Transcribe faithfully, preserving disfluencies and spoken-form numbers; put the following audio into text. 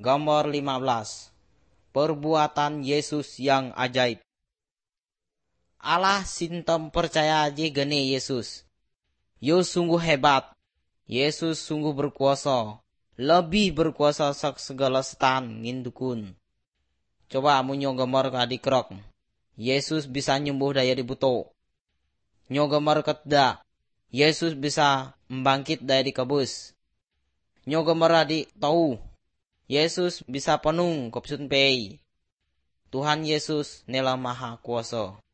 Gambar lima belas. Perbuatan Yesus yang ajaib. Allah sintem percaya aja gene Yesus. Yo sungguh hebat. Yesus sungguh berkuasa. Lebih berkuasa sak segala setan ngindukun. Coba munyo gambar kadi krok. Yesus bisa nyembuh daya dibuto. Nyo gambar ketda. Yesus bisa membangkit daya dikabus. Nyo gambar adi tahu. Yesus bisa penung kopsun pei. Tuhan Yesus nela maha kuasa.